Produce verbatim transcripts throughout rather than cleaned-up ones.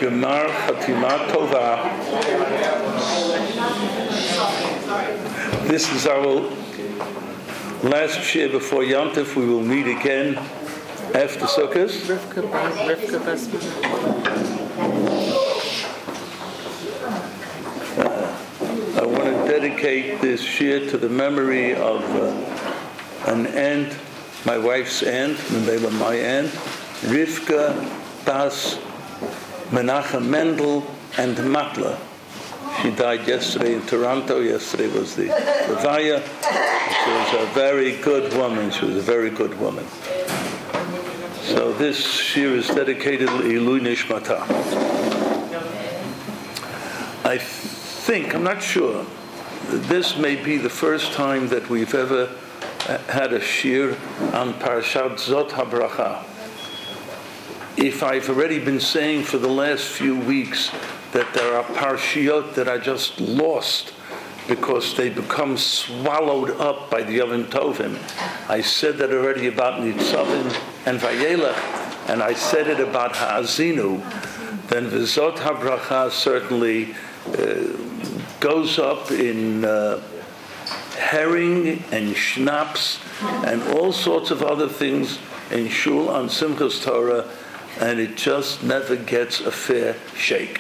Gemar Chatima Tova. This is our last year before Yom Tov. We will meet again after Sukkot. Uh, I want to dedicate this year to the memory of uh, an aunt, my wife's aunt, my aunt, Rivka Bas Menachem Mendel and Matla. She died yesterday in Toronto. Yesterday was the Levaya. She was a very good woman. She was a very good woman. So this year is dedicated to Ilui Nishmata. I think, I'm not sure, this may be the first time that we've ever had a shir on Parashat Zot HaBracha. If I've already been saying for the last few weeks that there are parshiyot that are just lost because they become swallowed up by the Yom Tovim. I said that already about Nitzavim and Vayelech, and I said it about Ha'azinu. Then V'zot HaBracha certainly uh, goes up in uh, herring and schnapps and all sorts of other things in Shul on Simchas Torah, and it just never gets a fair shake.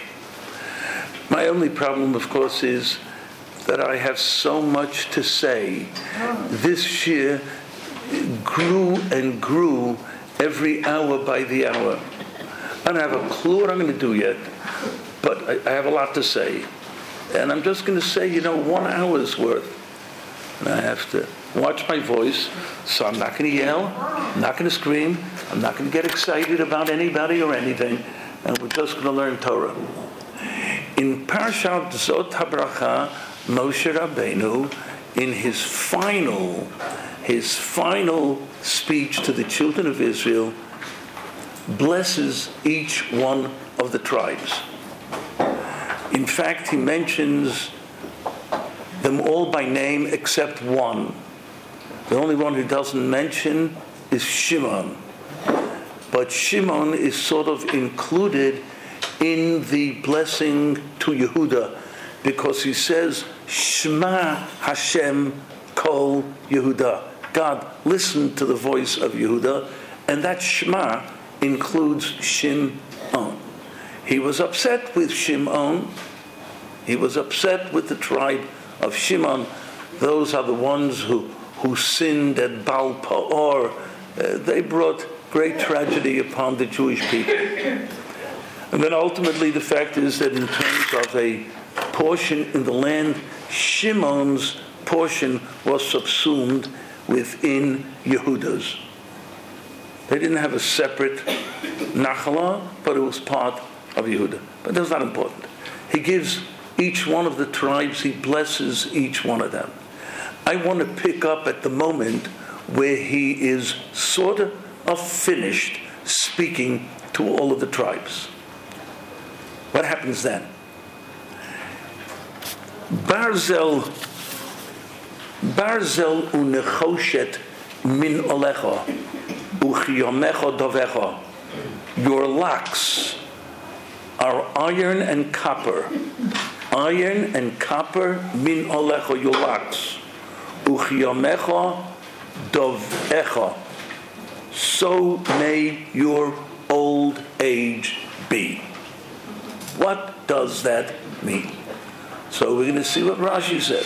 My only problem, of course, is that I have so much to say. This year grew and grew every hour by the hour. I don't have a clue what I'm going to do yet, but I, I have a lot to say. And I'm just going to say, you know, one hour's worth. And I have to watch my voice, so I'm not going to yell, I'm not going to scream, I'm not going to get excited about anybody or anything, and we're just going to learn Torah. In Parashat Zot HaBracha, Moshe Rabbeinu, in his final, his final speech to the children of Israel, blesses each one of the tribes. In fact, he mentions them all by name except one. The only one who doesn't mention is Shimon. But Shimon is sort of included in the blessing to Yehuda because he says, Shema Hashem Kol Yehuda. God, listen to the voice of Yehuda. And that Shema includes Shimon. He was upset with Shimon. He was upset with the tribe of Shimon. Those are the ones who, who sinned at Baal Pa'or. Uh, they brought great tragedy upon the Jewish people. And then ultimately the fact is that in terms of a portion in the land, Shimon's portion was subsumed within Yehuda's. They didn't have a separate Nachalah, but it was part of Yehuda. But that's not important. He gives each one of the tribes, he blesses each one of them. I want to pick up at the moment where he is sort of finished speaking to all of the tribes. What happens then? Barzel, Barzel unechoshet min olecha, uchiyomecha dovecha. Your locks are iron and copper. Iron and copper min olecha, your locks. Uchiyomecha dovecha. So may your old age be. What does that mean? So we're going to see what Rashi says.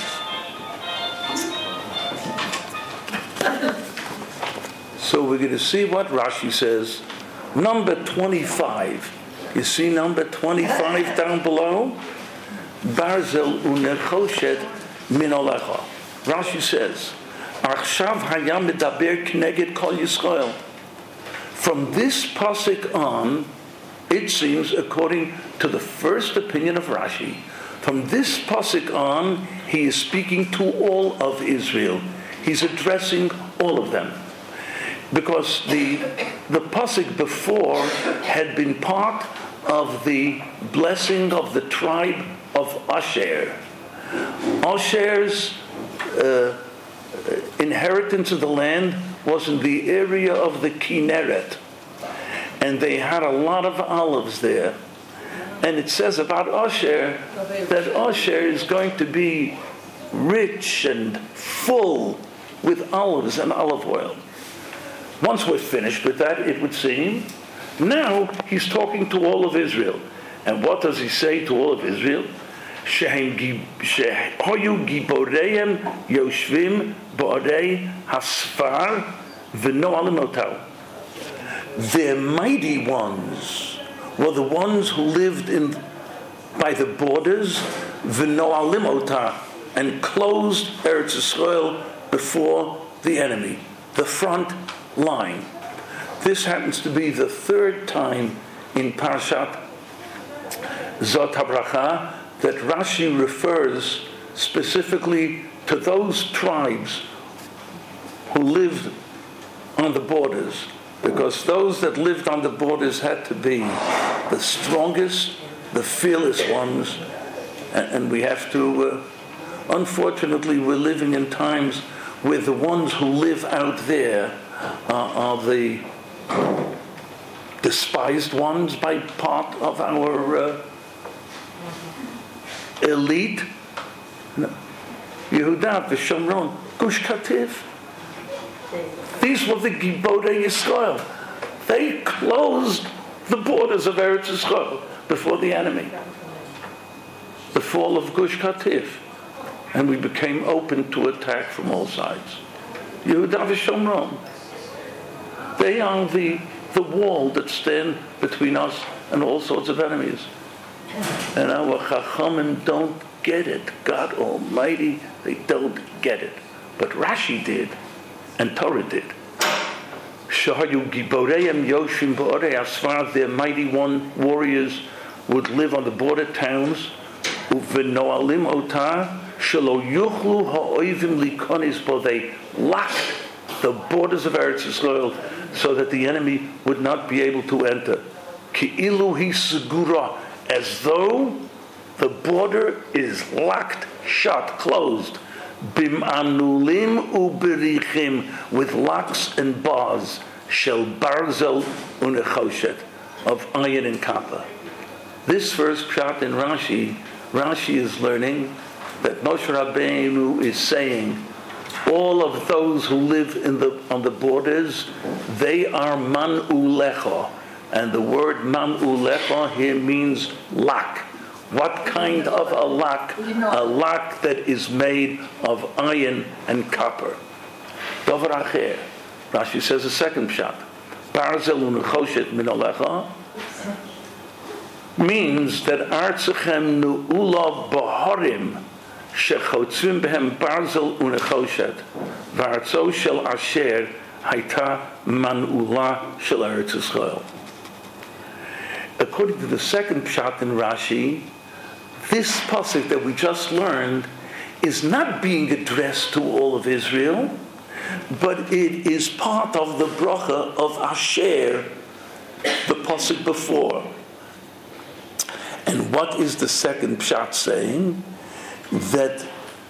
So we're going to see what Rashi says. Number twenty-five. You see number twenty-five down below? Barzel unechoshet min olecha. Rashi says, Achshav hayam medaber kneged kol Yisrael. From this pasuk on, it seems, according to the first opinion of Rashi, from this pasuk on, he is speaking to all of Israel. He's addressing all of them. Because the, the pasuk before had been part of the blessing of the tribe of Asher. Asher's uh, inheritance of the land was in the area of the Kinneret. And they had a lot of olives there. And it says about Asher that Asher is going to be rich and full with olives and olive oil. Once we're finished with that, it would seem, now he's talking to all of Israel. And what does he say to all of Israel? Shehoyu giboreim yoshvim ba'arei hasfar v'no alimotau. Their mighty ones were the ones who lived in by the borders, v'no alimotau, and closed Eretz Yisrael before the enemy, the front line. This happens to be the third time in Parashat Zot HaBracha that Rashi refers specifically to those tribes who lived on the borders, because those that lived on the borders had to be the strongest, the fearless ones, and we have to, uh, unfortunately, we're living in times where the ones who live out there uh, are the despised ones by part of our uh, elite. Yehuda, V'Shomron, Gush Katif. These were the Gibodei Yisrael. They closed the borders of Eretz Yisrael before the enemy. The fall of Gush Katif. And we became open to attack from all sides. Yehuda V'Shomron. They are the, the wall that stand between us and all sorts of enemies. And our Chachamim don't get it. God Almighty, they don't get it. But Rashi did, and Torah did. Shahayu Giboreim Yoshim Ba'arei Asfar, their mighty one warriors would live on the border towns. Uvenoalim Otar, Shelo Yuchlu Ha'oivim Likonis Bo, they locked the borders of Eretz Yisrael so that the enemy would not be able to enter. Ki'ilu hi segura, as though the border is locked, shut, closed. Bim anulim uberichim, with locks and bars. Shel barzel unechoshet, of iron and copper. This first pshat in Rashi, Rashi is learning that Moshe Rabbeinu is saying all of those who live in the on the borders, they are man ulecha. And the word man ulecha here means lock. What kind of a lock? A lock that is made of iron and copper. Dover acher. Rashi says a second pshat. Barzel unechoshet min alecha means that artzachem nu'ula b'horim shechotzim behem barzel unechoshet v'artzo shel asher hayta man'ula shel Eretz Yisrael. According to the second pshat in Rashi, this pasuk that we just learned is not being addressed to all of Israel, but it is part of the bracha of Asher, the pasuk before. And what is the second pshat saying? That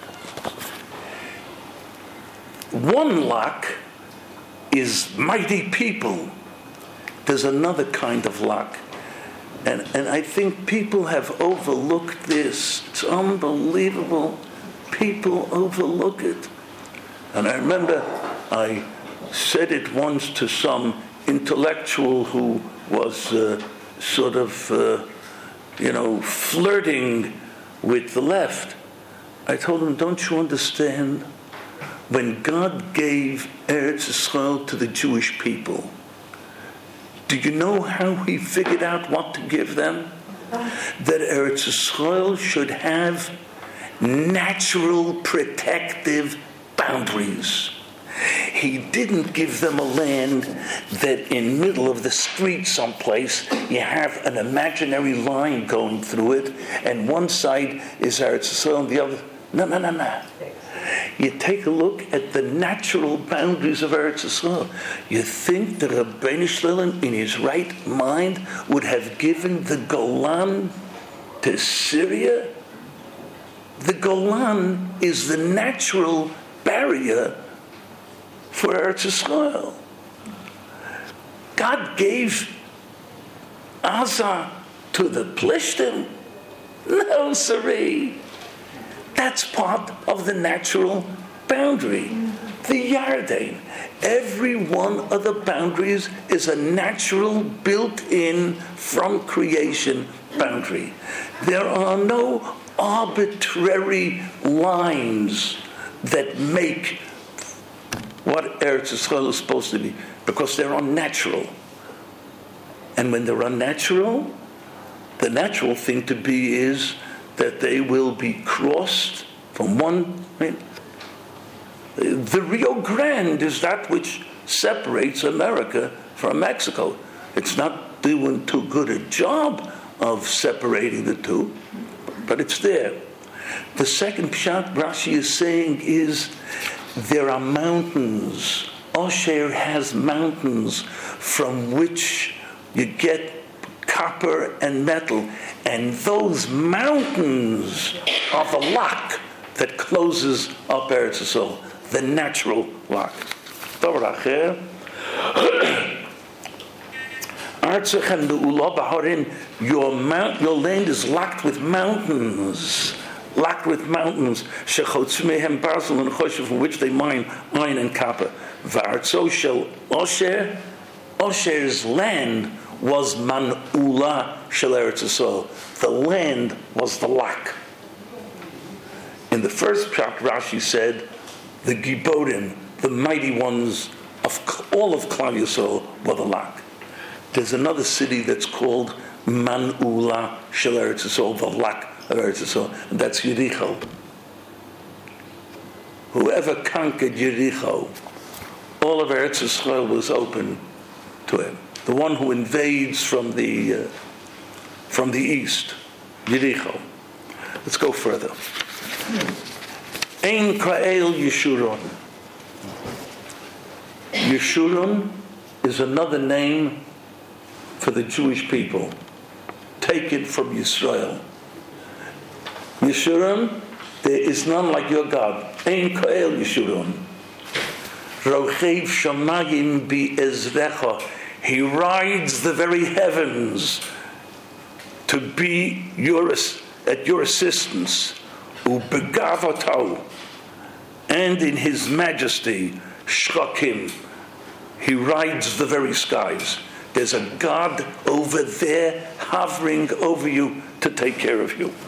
one lock is mighty people. There's another kind of lock. And, and I think people have overlooked this. It's unbelievable. People overlook it. And I remember I said it once to some intellectual who was uh, sort of, uh, you know, flirting with the left. I told him, don't you understand? When God gave Eretz Yisrael to the Jewish people, do you know how he figured out what to give them? That Eretz Yisrael should have natural protective boundaries. He didn't give them a land that in middle of the street someplace you have an imaginary line going through it, and one side is Eretz Yisrael and the other. No, no, no, no. You take a look at the natural boundaries of Eretz Yisrael. You think that Rabbeinu Shalom, in his right mind, would have given the Golan to Syria? The Golan is the natural barrier for Eretz Yisrael. God gave Gaza to the Plishtim? No, siree. That's part of the natural boundary. The Yarden. Every one of the boundaries is a natural, built-in, from creation boundary. There are no arbitrary lines that make what Eretz Yisrael is supposed to be, because they're unnatural. And when they're unnatural, the natural thing to be is that they will be crossed from one. I mean, the Rio Grande is that which separates America from Mexico. It's not doing too good a job of separating the two, but it's there. The second pshat Rashi is saying is there are mountains. Osher has mountains from which you get copper and metal, and those mountains are the lock that closes up Eretz Yisrael, the natural lock. Your mount, your land is locked with mountains, locked with mountains, from which they mine iron and copper. Osher, Osher's land was man'ula shel Eretz Yisrael. The land was the lock. In the first pshat, Rashi said, the Giborim, the mighty ones of all of Klal Yisrael, were the lock. There's another city that's called Man'ula shel Eretz Yisrael, the lock of Eretz Yisrael, and that's Yericho. Whoever conquered Yericho, all of Eretz Yisrael was open to him. The one who invades from the uh, from the east, Yericho. Let's go further. Ein Ka'el Yeshurun. Yeshurun is another name for the Jewish people. Take it from Yisrael. Yeshurun, there is none like your God. Ein Ka'el Yeshurun. Rochev Shamayim Bi Ezrecha. He rides the very heavens to be your, at your assistance. Ubegavoto, and in his majesty, Shrakim, he rides the very skies. There's a God over there hovering over you to take care of you.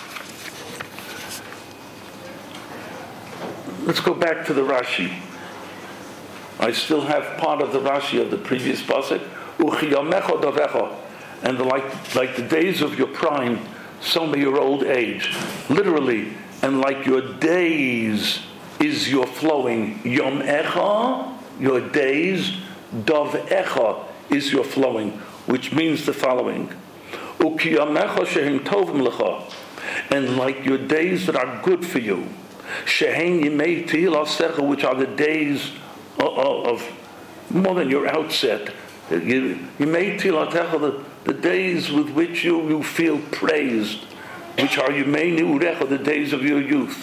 Let's go back to the Rashi. I still have part of the Rashi of the previous pasuk. Uchiyamecho dovecho, and the, like, like the days of your prime, so may your old age. Literally, and like your days is your flowing. Yom echa, your days, dov echa is your flowing, which means the following. Ukiyamecha shehem tovim lecha, and like your days that are good for you. Shehem yimei tehillah secha, which are the days of more than your outset. You, you may the, the days with which you, you feel praised, which are you may the days of your youth.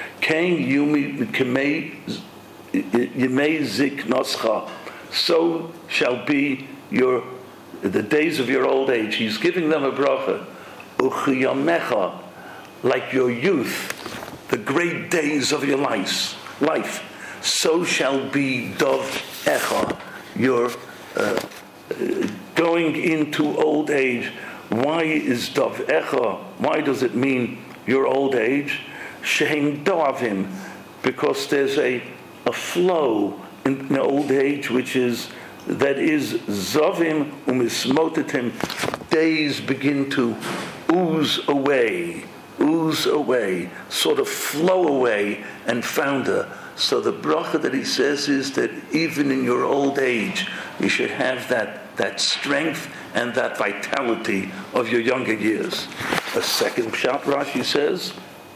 So shall be your the days of your old age. He's giving them a bracha. Uchiyamecha, like your youth, the great days of your life. Life. So shall be dov echa, your uh, going into old age. Why is dov echa? Why does it mean your old age? Shehem dovim, because there's a a flow in, in old age, which is that is zovim umismotetim. Days begin to ooze away, ooze away, sort of flow away and founder. So the bracha that he says is that even in your old age, you should have that, that strength and that vitality of your younger years. A second pshat Rashi says,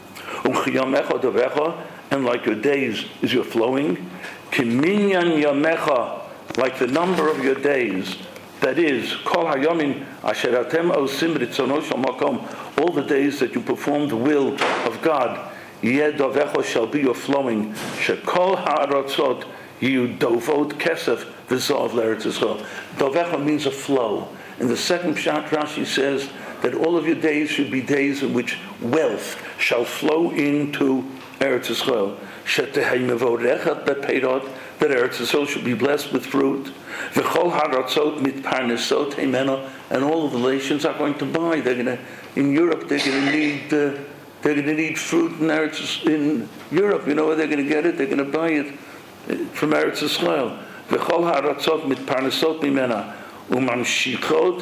and like your days is your flowing, kiminyan yamecha, like the number of your days, that is, kol hayomin asher atem osim ritzono shel makom, all the days that you perform the will of God. Yeh dovecho shall be your flowing. Shekol ha'aratzot you dovot kesef v'zov l'Eretz Yisrael. Dovecho means a flow. In the second pshat, Rashi says that that all of your days should be days in which wealth shall flow into Eretz Yisrael. Shetehei mevorechat bepeirot, that Eretz Yisrael should be blessed with fruit. V'chol haratzot mitparnesot himeno, and all of the nations are going to buy. They're going to, in Europe, they're going to need, uh, they're going to need fruit in Eretz, in Europe. You know where they're going to get it? They're going to buy it from Eretz Yisrael. V'chol haratzot mitparnesot himena, umamshichot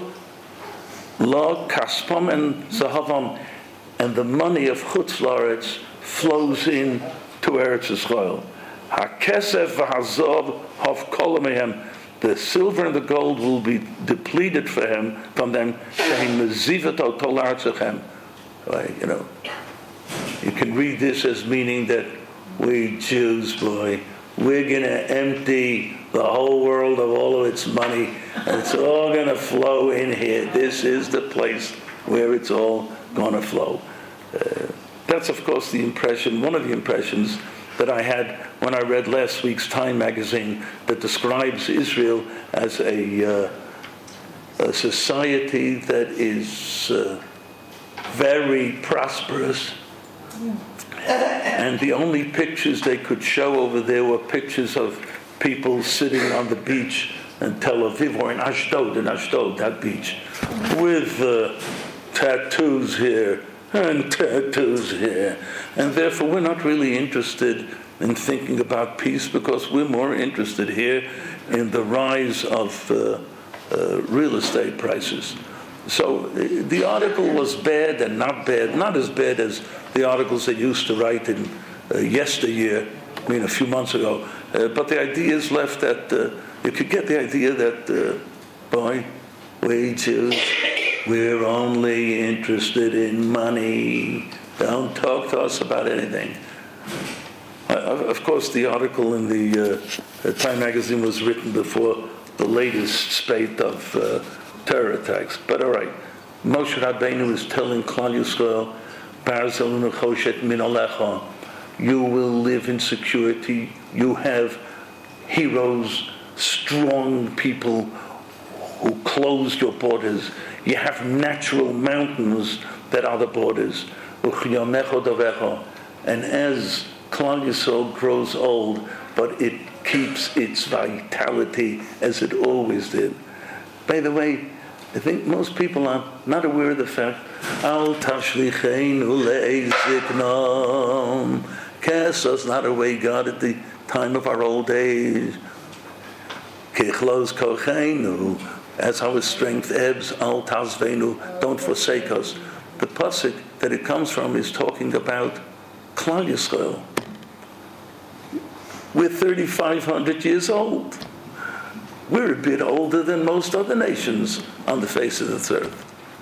lo kaspom and zahavam, and the money of Chutz La'aretz flows in to Eretz Yisrael. HaKesef v'hazov hav kol mehem, the silver and the gold will be depleted for him from them. Shehin mezivet al tol artzechem. You know, you can read this as meaning that we Jews, boy, we're going to empty the whole world of all of its money, and it's all going to flow in here. This is the place where it's all going to flow. Uh, that's, of course, the impression, one of the impressions that I had when I read last week's Time magazine that describes Israel as a, uh, a society that is uh, very prosperous. And the only pictures they could show over there were pictures of people sitting on the beach in Tel Aviv or in Ashdod, in Ashdod, that beach, with uh, tattoos here and tattoos here. And therefore we're not really interested in thinking about peace, because we're more interested here in the rise of uh, uh, real estate prices. So the article was bad and not bad, not as bad as the articles they used to write in uh, yesteryear, I mean a few months ago. Uh, but the idea is left that uh, you could get the idea that, uh, boy, we Jews, we're only interested in money. Don't talk to us about anything. Uh, of course, the article in the uh, Time magazine was written before the latest spate of uh, terror attacks. But all right, Moshe Rabbeinu is telling Klal Yisrael, Barzel Nechoshet min alecha, you will live in security. You have heroes, strong people who closed your borders. You have natural mountains that are the borders. And as Klal Yisrael grows old, but it keeps its vitality as it always did. By the way, I think most people are not aware of the fact, Al tashlicheinu le'eziknom, cast us not away, God, at the time of our old age. Kichlos kocheinu, as our strength ebbs, Al tazveinu, don't forsake us. The pasuk that it comes from is talking about Klal Yisrael. We're thirty-five hundred years old. We're a bit older than most other nations on the face of this earth.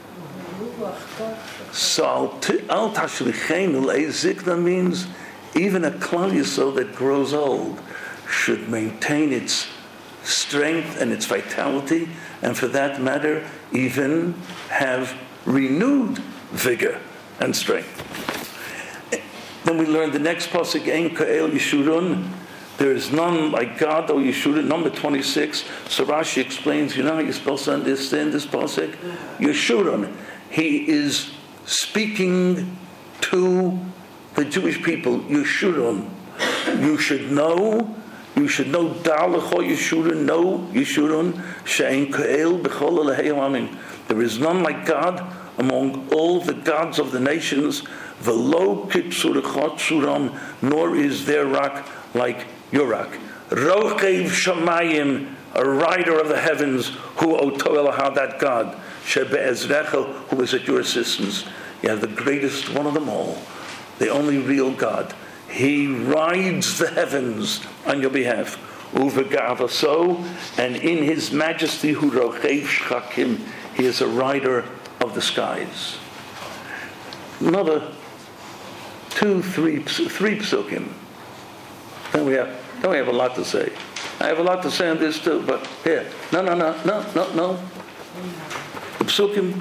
So al tashlicheinu le'ezikna means even a Klal Yisrael that grows old should maintain its strength and its vitality, and for that matter, even have renewed vigor and strength. Then we learn the next pasuk, Ein ka'el Yeshurun, there is none like God, O Yeshurun, number twenty-six. So Rashi explains, you know how you're supposed to understand this pasuk? Yeshurun, he is speaking to the Jewish people. Yeshurun, you should know, you should know, Da'alecho Yeshurun, know Yeshurun, She'en ka'el b'chol elahei ha'amim. There is none like God among all the gods of the nations, v'lo kitzurechot suram, nor is there rock like your rock. Rochev shamayim, a rider of the heavens, who oto elaha, that God, shebe'ezrecha, who is at your assistance. You have the greatest one of them all, the only real God. He rides the heavens on your behalf. Uvegavaso, and in his majesty, hu rochev shchakim, he is a rider of the skies. Another two, three, three psukim. Then we have, then we have a lot to say. I have a lot to say on this too, but here, no, no, no, no, no, no. The psukim.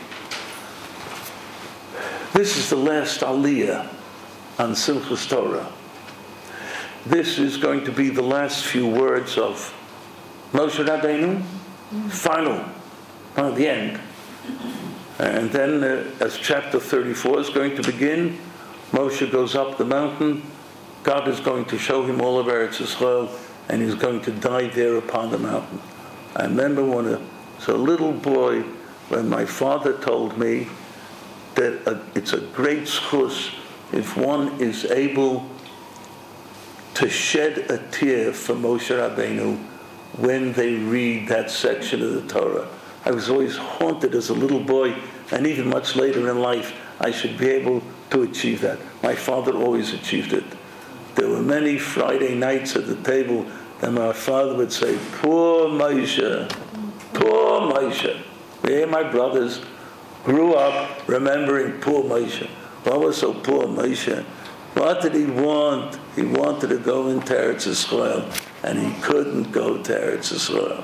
This is the last aliyah on Simchas Torah. This is going to be the last few words of Moshe Rabbeinu, final, at the end. And then, uh, as chapter thirty-four is going to begin, Moshe goes up the mountain. God is going to show him all of Eretz Yisrael, and he's going to die there upon the mountain. I remember when I was a little boy, when my father told me that uh, it's a great schus if one is able to shed a tear for Moshe Rabbeinu when they read that section of the Torah. I was always haunted as a little boy, and even much later in life, I should be able to achieve that. My father always achieved it. There were many Friday nights at the table that my father would say, "Poor Moshe, poor Moshe." Me and my brothers grew up remembering poor Moshe. What was so poor Moshe? What did he want? He wanted to go into Eretz Yisrael, and he couldn't go to Eretz Yisrael.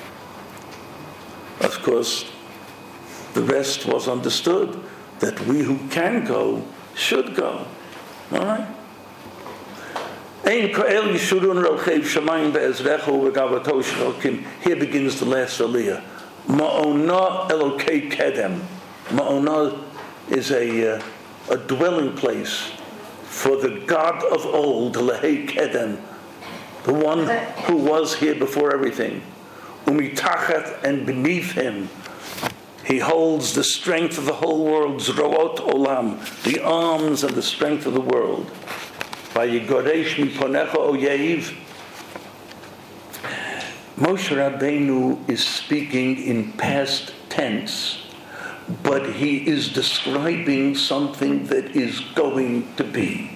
Of course, the rest was understood, that we who can go should go. All right? Here begins the last aliyah. Ma'onah Elokei Kedem. Ma'onah is a, uh, a dwelling place for the God of old, Lehei Kedem, the one who was here before everything. Umitachat, and beneath him, he holds the strength of the whole world, Zroot Olam, the arms and the strength of the world. Vayigoresh miponecha oyev. Moshe Rabbeinu is speaking in past tense, but he is describing something that is going to be.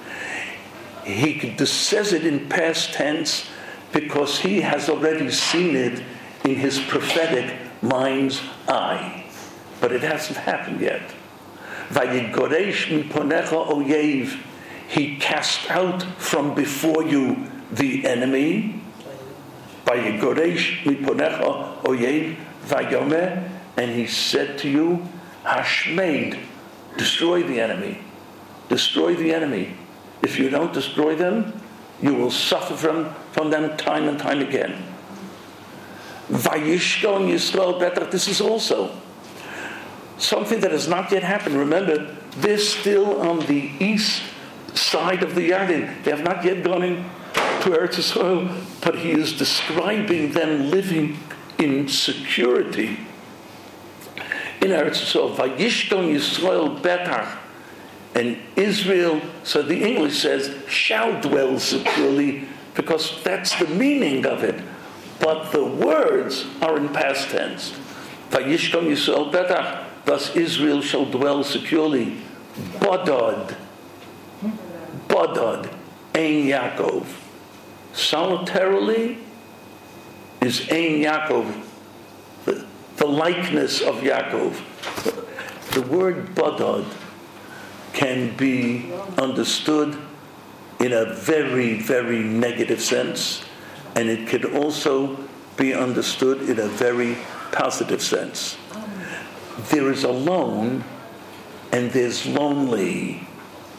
He says it in past tense because he has already seen it in his prophetic mind's eye. But it hasn't happened yet. Vayigoresh miponecha oyev. He cast out from before you the enemy. Vayigoresh miponecha oyev vayomer. And he said to you, Hashmeid, destroy the enemy. Destroy the enemy. If you don't destroy them, you will suffer from, from them time and time again. Vayishkon Yisrael Betach. This is also something that has not yet happened. Remember, they're still on the east side of the Yarden. They have not yet gone into Eretz Yisrael, but he is describing them living in security in Eretz Yisrael. Vayishkon Yisrael Betach. And Israel, so the English says, shall dwell securely, because that's the meaning of it. But the words are in past tense. Vayishkon Yisrael Betach. Thus Israel shall dwell securely. Bodod. Bodod. Ein Yaakov. Solitarily is Ein Yaakov, the, the likeness of Yaakov. The word Bodod can be understood in a very, very negative sense, and it can also be understood in a very positive sense. There is alone and there's lonely.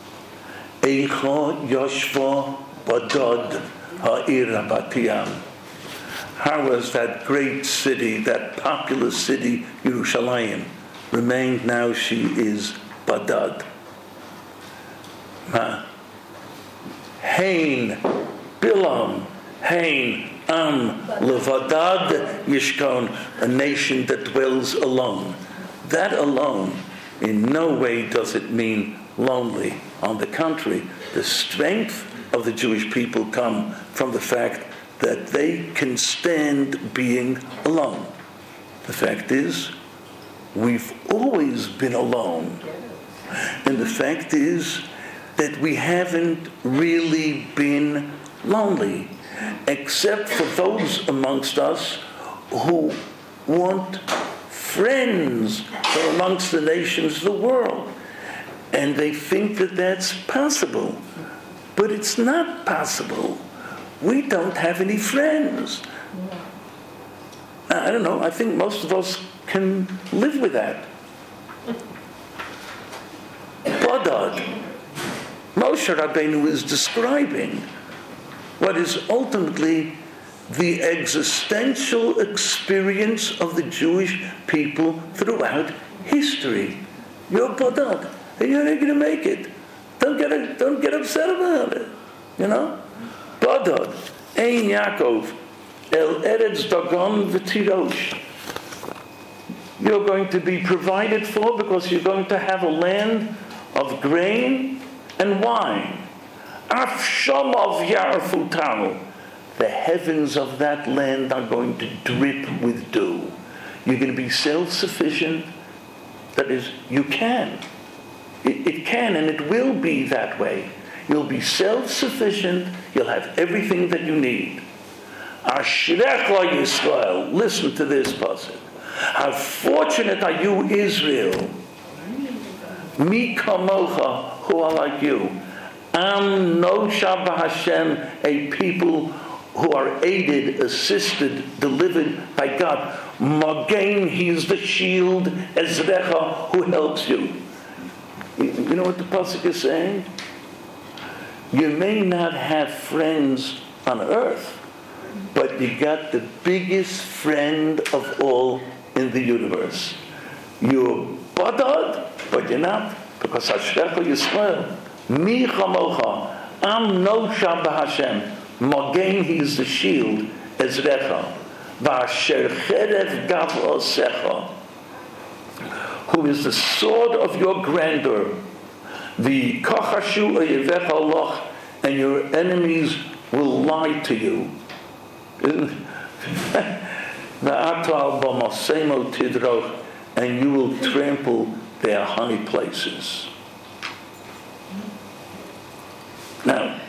Eicha Yoshva Badod Ha'ir Batiyam. How was that great city, that populous city, Yerushalayim, remained? Now she is Badad. Hain, Bilam, Hain, Am, Levadad, Yishkon, a nation that dwells alone. That alone, in no way does it mean lonely. On the contrary, the strength of the Jewish people come from the fact that they can stand being alone. The fact is, we've always been alone. And the fact is that we haven't really been lonely, except for those amongst us who want friends from amongst the nations of the world. And they think that that's possible. But it's not possible. We don't have any friends. I don't know, I think most of us can live with that. Badad. Moshe Rabbeinu is describing what is ultimately the existential experience of the Jewish people throughout history. You're Badad. You're not going to make it. Don't get don't get upset about it. You know? Badad. Ein Yaakov. El Eretz Dagon V'Tirosh. You're going to be provided for because you're going to have a land of grain and wine. Af Shomov Yarfutal. The heavens of that land are going to drip with dew. You're going to be self-sufficient. That is, you can. It, it can and it will be that way. You'll be self-sufficient. You'll have everything that you need. Ashrecha Yisrael. Listen to this passage. How fortunate are you, Israel? Mi kamocha, who are like you. Am nosha b'Hashem, a people who are aided, assisted, delivered by God. Magain, he is the shield. Ezrecha, who helps you. You know what the pasuk is saying? You may not have friends on earth, but you got the biggest friend of all in the universe. You're badad, but you're not, because Ashrecha Yisrael. Mi chamocha, am nosha b'Hashem. Magain, he is the shield. Ezrecha. V'asher cherev gav osecha, who is the sword of your grandeur. The kachashu oyevecha loch, and your enemies will lie to you. V'atal b'masemo tidroch, and you will trample their high places. Now,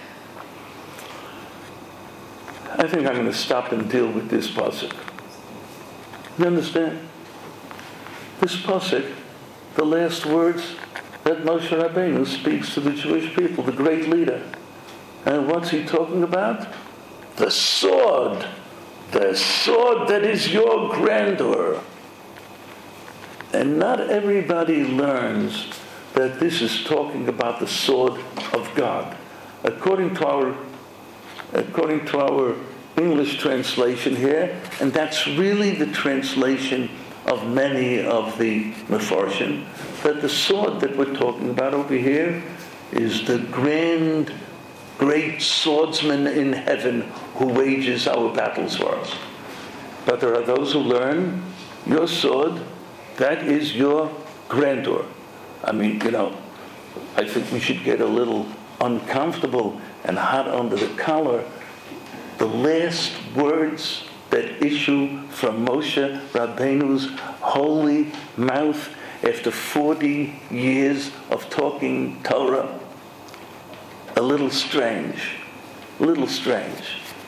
I think I'm going to stop and deal with this pasuk. You understand? This pasuk, the last words that Moshe Rabbeinu speaks to the Jewish people, the great leader. And what's he talking about? The sword. The sword that is your grandeur. And not everybody learns that this is talking about the sword of God. According to our according to our English translation here, and that's really the translation of many of the Mefarshim, that the sword that we're talking about over here is the grand, great swordsman in heaven who wages our battles for us. But there are those who learn your sword, that is your grandeur. I mean, you know, I think we should get a little uncomfortable and hot under the collar. The last words that issue from Moshe Rabbeinu's holy mouth after forty years of talking Torah, a little strange, a little strange.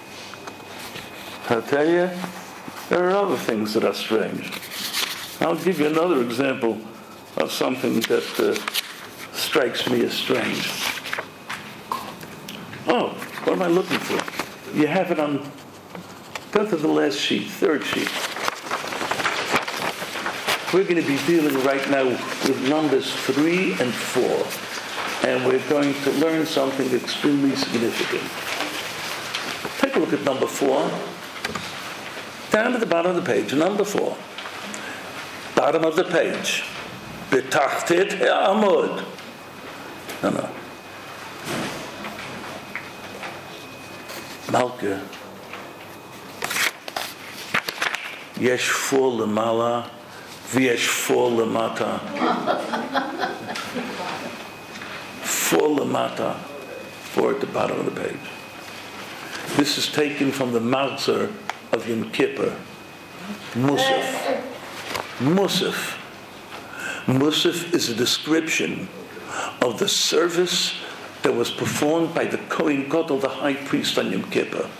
I'll tell you, there are other things that are strange. I'll give you another example of something that uh, strikes me as strange. Oh, what am I looking for? You have it on, go to the last sheet, third sheet. We're going to be dealing right now with numbers three and four. And we're going to learn something extremely significant. Take a look at number four. Down at the bottom of the page, number four. Bottom of the page. Betachtet ha'amud. No, no. Malka. Yesh for lemala, v'yesh for lemata. For lemata. For at the bottom of the page. This is taken from the Matzah of Yom Kippur. Musaf. Musaf. Musaf is a description of the service that was performed by the Kohen Gadol, the high priest on Yom Kippur.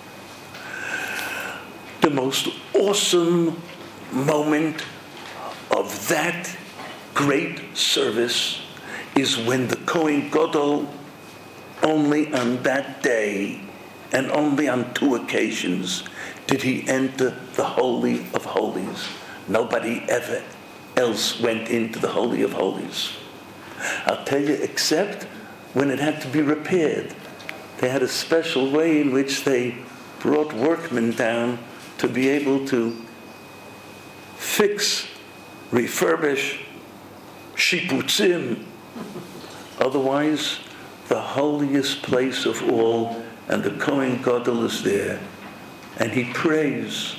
The most awesome moment of that great service is when the Kohen Gadol, only on that day and only on two occasions, did he enter the Holy of Holies. Nobody ever else went into the Holy of Holies. I'll tell you, except when it had to be repaired. They had a special way in which they brought workmen down to be able to fix refurbish, shiputzim. Otherwise, the holiest place of all, and the Kohen Gadol is there, and he prays.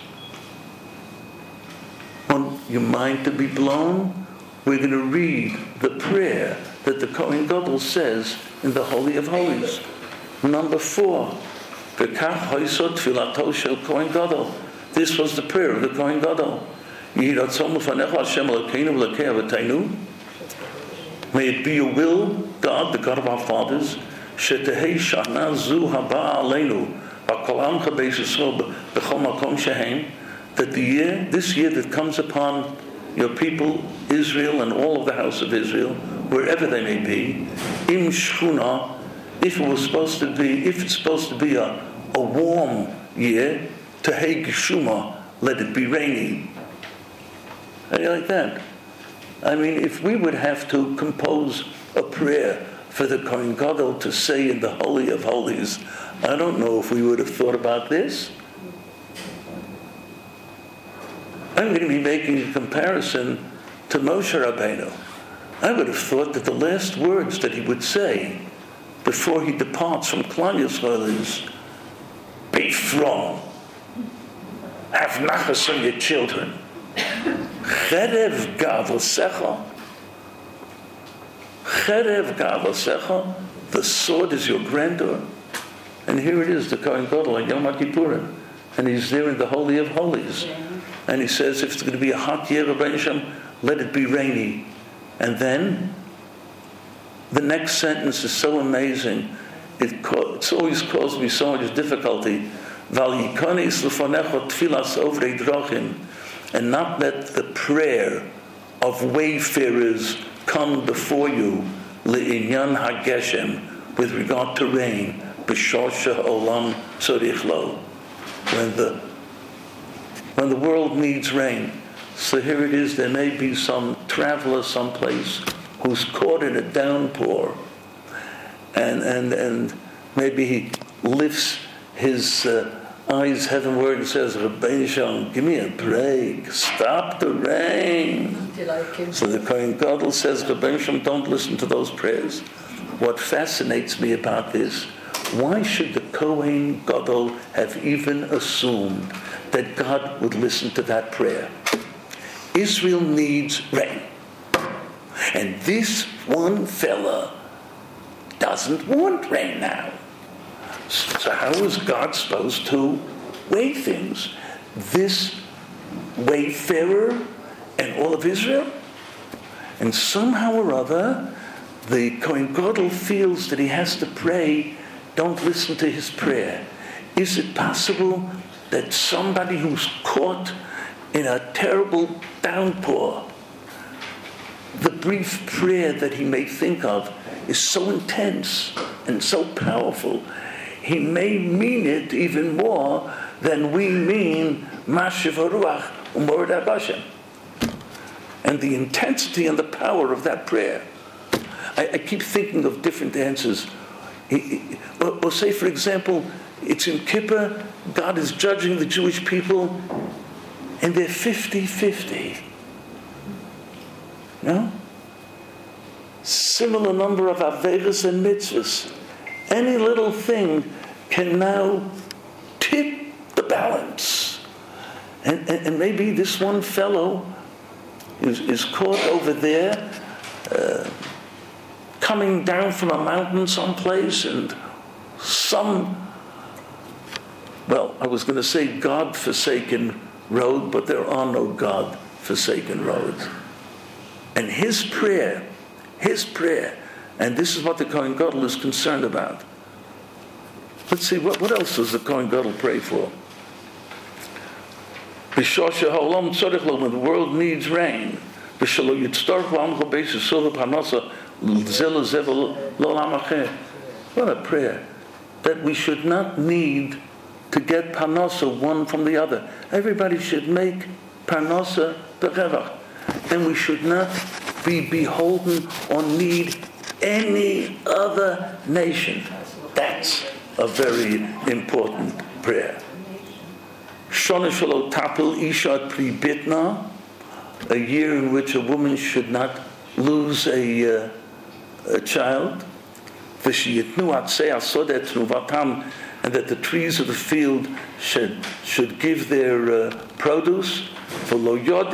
Want your mind to be blown? We're going to read the prayer that the Kohen Gadol says in the Holy of Holies. Number four, V'kach hoysot tfilato shel Kohen Gadol. This was the prayer of the Kohen Gadol. May it be your will, God, the God of our fathers, that the year, this year that comes upon your people, Israel, and all of the house of Israel, wherever they may be, im shchuna, if it was supposed to be, if it's supposed to be a, a warm year, tehei geshuma, let it be rainy. How do you like that? I mean, if we would have to compose a prayer for the Kohen Gadol to say in the Holy of Holies, I don't know if we would have thought about this. I'm going to be making a comparison to Moshe Rabbeinu. I would have thought that the last words that he would say before he departs from Klal Yisrael is, be strong, have nachas on your children. Cherev gavosecha, cherev gavosecha, the sword is your grandeur. And here it is, the Kohen Gadol on Yom HaKippurim, and he's there in the Holy of Holies. And he says, if it's going to be a hot year, Rabbi Hashem, let it be rainy. And then, the next sentence is so amazing. It co- it's always caused me so much difficulty. And not let the prayer of wayfarers come before you, le'inyan hageshem, with regard to rain, b'shosha olam tzorich lo, when the when the world needs rain. So here it is, there may be some traveler someplace who's caught in a downpour, and and and maybe he lifts his uh, eyes heavenward and says, Rabbeinu Shalom, give me a break, stop the rain. So the Kohen Gadol says, Rabbeinu Shalom, don't listen to those prayers. What fascinates me about this, why should the Kohen Gadol have even assumed that God would listen to that prayer? Israel needs rain. And this one fella doesn't want rain now. So how is God supposed to weigh things? This wayfarer and all of Israel? And somehow or other, the Kohen Gadol feels that he has to pray, don't listen to his prayer. Is it possible that somebody who's caught in a terrible downpour, the brief prayer that he may think of is so intense and so powerful, he may mean it even more than we mean Mashiv HaRuach U'Morad HaBashem. And the intensity and the power of that prayer. I, I keep thinking of different answers. He, he, or, or say, for example, it's in Kippur, God is judging the Jewish people, and they're fifty-fifty. No? Similar number of Averos and Mitzvahs. Any little thing can now tip the balance. And, and, and maybe this one fellow is, is caught over there, uh, coming down from a mountain someplace, and some, well, I was going to say God-forsaken road, but there are no God-forsaken roads. And his prayer, his prayer, and this is what the Kohen Gadol is concerned about. Let's see, what, what else does the Kohen Gadol pray for? When the world needs rain, what a prayer. That we should not need to get parnasa one from the other. Everybody should make parnasa b'revach. And we should not be beholden or need any other nation. That's a very important prayer. Shona shelo tapil isha pri bitna a year in which a woman should not lose a, uh, a child, and that the trees of the field should should give their uh, produce, and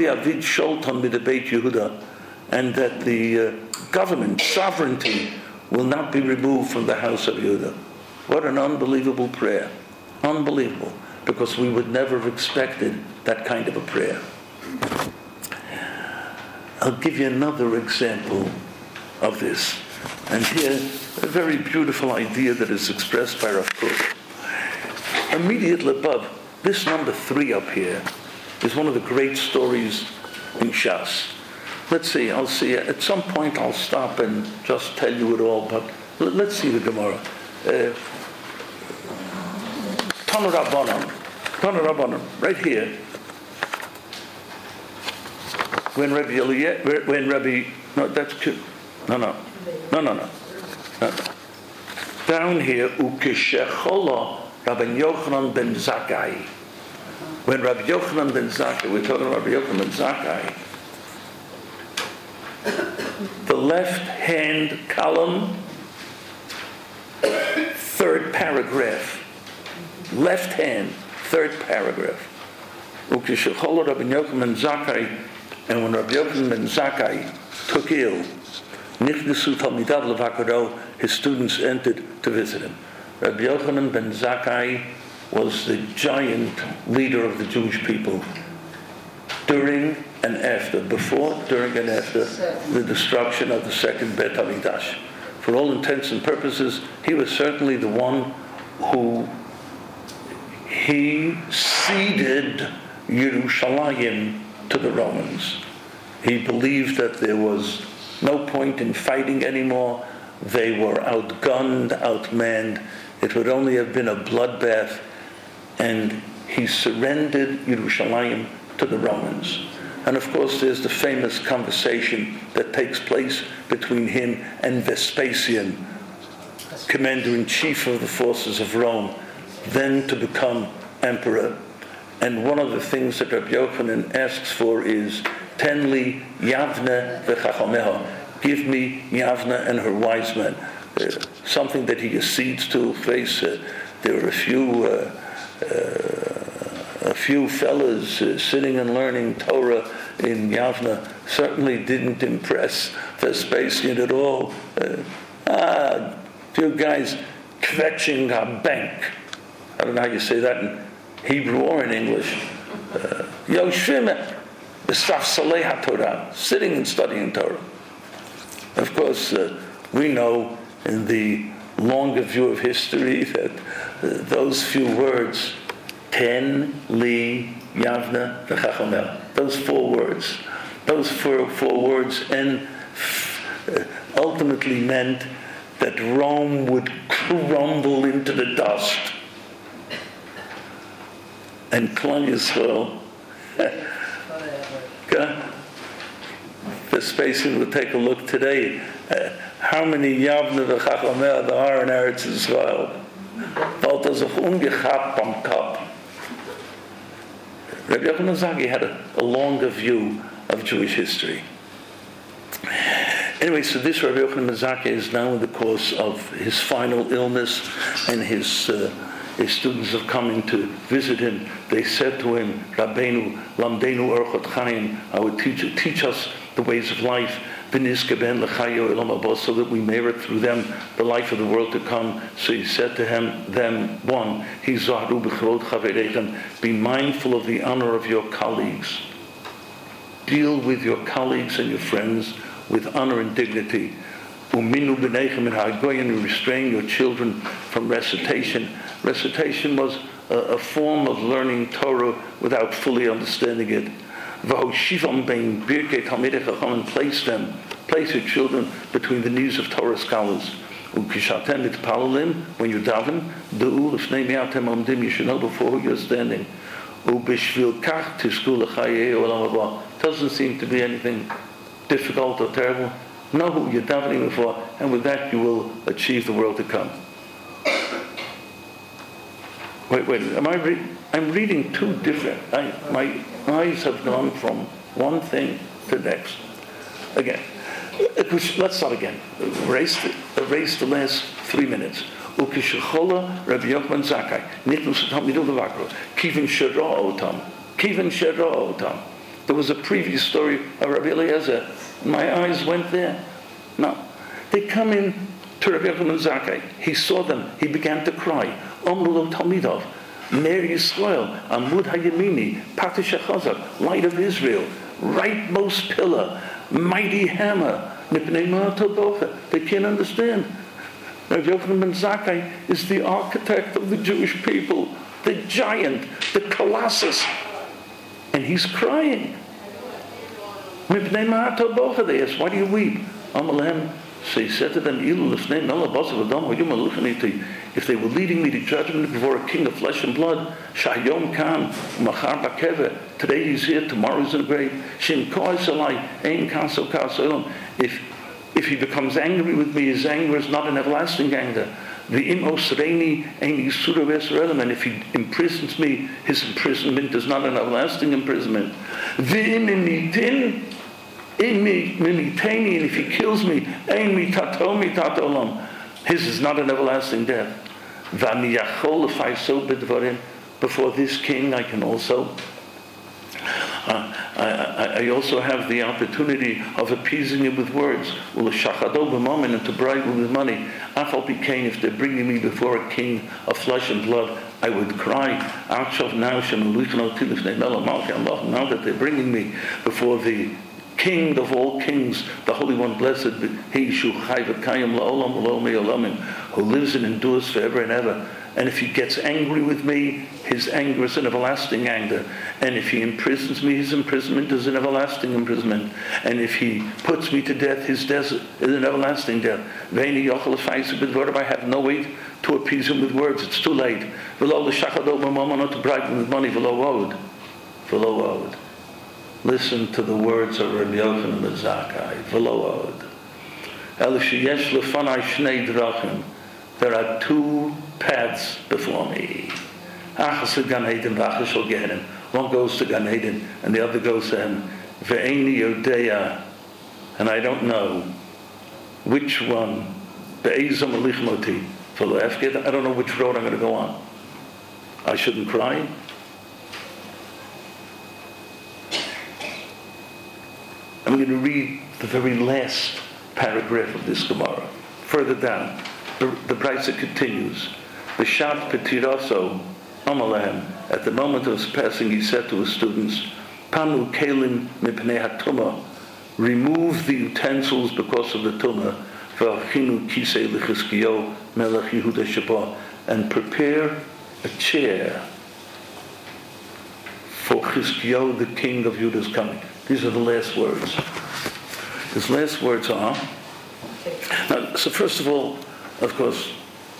that the uh, government, sovereignty, will not be removed from the house of Yehuda. What an unbelievable prayer. Unbelievable. Because we would never have expected that kind of a prayer. I'll give you another example of this. And here, a very beautiful idea that is expressed by Rav Kook. Immediately above, this number three up here is one of the great stories in Shas. Let's see, I'll see, at some point I'll stop and just tell you it all, but let's see the Gemara. Uh, Tanu Rabbanan, Tanu Rabbanan, right here. When Rabbi Eliyah, when Rabbi, no, that's cute. No, no, no, no, no. no. Down here, Ukeshechola Rabbi Yochanan ben Zakkai. When Rabbi Yochanan ben Zakkai, we're talking about Rabbi Yochanan ben Zakkai, the left-hand column, third paragraph. Left hand, third paragraph. Ukeshechola Rabbi Yochanan ben Zakkai, and when Rabbi Yochanan ben Zakkai took ill, Nichnesu Talmidav Levakaro, his students entered to visit him. Rabbi Yochanan ben Zakkai was the giant leader of the Jewish people during and after, before, during and after the destruction of the second Beit HaMikdash. For all intents and purposes, he was certainly the one who he ceded Yerushalayim to the Romans. He believed that there was no point in fighting anymore. They were outgunned, outmanned. It would only have been a bloodbath. And he surrendered Yerushalayim to the Romans. And of course there's the famous conversation that takes place between him and Vespasian, commander-in-chief of the forces of Rome, then to become emperor. And one of the things that Rabbi Yochanan asks for is, Ten li Yavne v'chachomeha. Give me Yavne and her wise men. Uh, something that he accedes to face. Uh, there were a few uh, uh, a few fellas uh, sitting and learning Torah in Yavne. Certainly didn't impress Vespasian at all. Uh, ah, few guys kvetching a bank. I don't know how you say that in Hebrew or in English. Yoshim b'safsalei haTorah, sitting and studying Torah. Of course, uh, we know in the longer view of history that uh, those few words, ten li Yavne v'chachomer, those four words, those four, four words, and uh, ultimately meant that Rome would crumble into the dust. And Klal Yisrael, Vespasian would take a look today. Uh, how many Yavne v'chachomer there are in Eretz Yisrael? Falt er sich ungechabt am Kopf. Rabbi Yochanan Zakkai had a, a longer view of Jewish history. Anyway, so this Rabbi Yochanan Zakkai is now in the course of his final illness, and his uh, his students have come in to visit him. They said to him, Rabbeinu, Lamdeinu Orchot Chaim, our teacher, teach us the ways of life, so that we merit through them the life of the world to come. So he said to him, them, one, be mindful of the honor of your colleagues. Deal with your colleagues and your friends with honor and dignity. And restrain your children from recitation. Recitation was a, a form of learning Torah without fully understanding it. And place them, place your children between the knees of Torah scholars. When you daven, you should know before who you're standing. Doesn't seem to be anything difficult or terrible. Know who you're davening before, and with that you will achieve the world to come. Wait, wait, am I re- I'm reading two different, I, my eyes have gone from one thing to the next. Again, let's start again. Erase the, erase the last three minutes. Ukishechola Rabbi Yochanan Zakkai. Nitnus Talmidu Levakro. Kivin Shero Otam. Kivin Shero Otam. There was a previous story of Rabbi Eliezer. My eyes went there. No. They come in to Rabbi Yochanan Zakkai. He saw them. He began to cry. Omru Talmidov. Meir Yisrael. Amud Hayamini. Patish HaChazak. Light of Israel. Rightmost pillar. Mighty hammer. They can't understand. Rabbi Yochanan ben Zakkai is the architect of the Jewish people, the giant, the colossus, and he's crying. They ask, why do you weep? So he said to them, if they were leading me to judgment before a king of flesh and blood, Shayom Khan, Machar Bakeve, today he's here, tomorrow he's in the grave. If if he becomes angry with me, his anger is not an everlasting anger. The imos reini ein yisura v'esraelim, and if he imprisons me, his imprisonment is not an everlasting imprisonment. V'imimitin, imimiteni, and if he kills me, ein mitatomi tatolam, his is not an everlasting death. V'aniyachol, if I so bidvarim, before this king I can also Uh, I, I also have the opportunity of appeasing him with words. And to bribe him with money. If they're bringing me before a king of flesh and blood, I would cry. Now that they're bringing me before the King of all kings, the Holy One, blessed He who lives and endures forever and ever. And if he gets angry with me, his anger is an everlasting anger. And if he imprisons me, his imprisonment is an everlasting imprisonment. And if he puts me to death, his death is an everlasting death. I have no way to appease him with words. It's too late. Not to bribe him with money. Listen to the words of Rabbi Yochanan ben Zakkai. There are two paths before me. One goes to Gan Eden and the other goes to Hem. And I don't know which one. I don't know which road I'm going to go on. I shouldn't cry. I'm going to read the very last paragraph of this Gemara. Further down, the, the Brisa continues. B'shat petiraso amalehem. At the moment of his passing, he said to his students, Panu kelim mipnei hatuma. Remove the utensils because of the tumah. V'achinu kisei l'chizkiyo melech Yehuda Sheba. And prepare a chair for Chizkiyo, the king of Judah, is coming. These are the last words. His last words are... Now, so first of all, of course,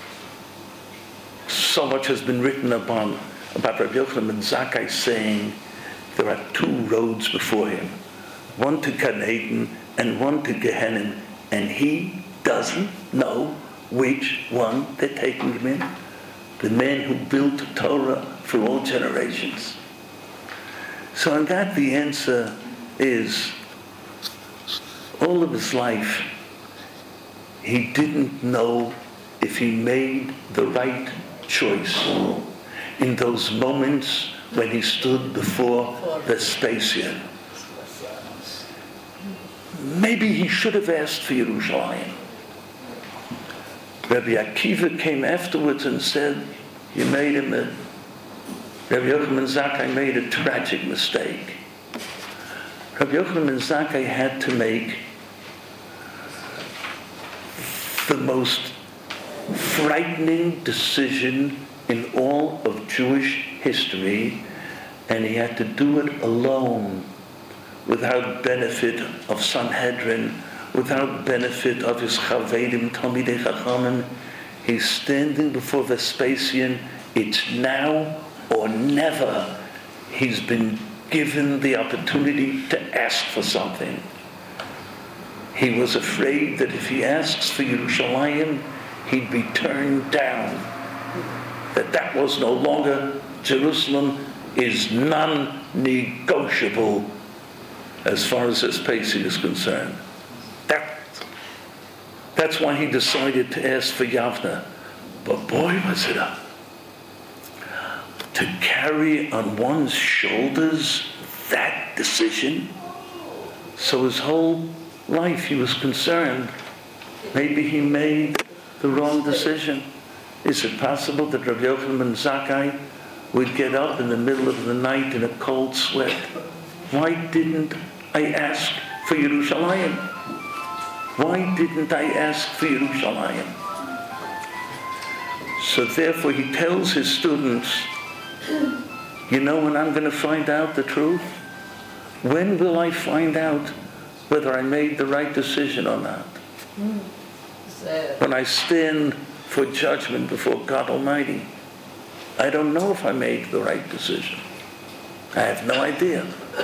so much has been written upon about Rabbi Yochanan ben Zakkai saying there are two roads before him. One to Gan Eden and one to Gehenna. And he doesn't know which one they're taking him in. The man who built Torah for all generations. So on that, the answer is, all of his life, he didn't know if he made the right choice in those moments when he stood before Vespasian. Maybe he should have asked for Yerushalayim. Rabbi Akiva came afterwards and said, you made him a, Rabbi Yochanan ben Zakkai made a tragic mistake. Rabbi Yochanan ben Zakkai had to make the most frightening decision in all of Jewish history, and he had to do it alone, without benefit of Sanhedrin, without benefit of his Chavedim, Talmidei Chachamim. He's standing before Vespasian. It's now or never. He's been given the opportunity to ask for something. He was afraid that if he asks for Yerushalayim, he'd be turned down. That that was no longer, Jerusalem is non-negotiable as far as his Pesi is concerned. That, that's why he decided to ask for Yavne. But boy, was it up. To carry on one's shoulders that decision. So his whole life he was concerned. Maybe he made the wrong decision. Is it possible that Rabbi Yochanan ben Zakkai would get up in the middle of the night in a cold sweat? Why didn't I ask for Yerushalayim? Why didn't I ask for Yerushalayim? So therefore he tells his students, you know when I'm going to find out the truth? When will I find out whether I made the right decision or not? When I stand for judgment before God Almighty, I don't know if I made the right decision. I have no idea.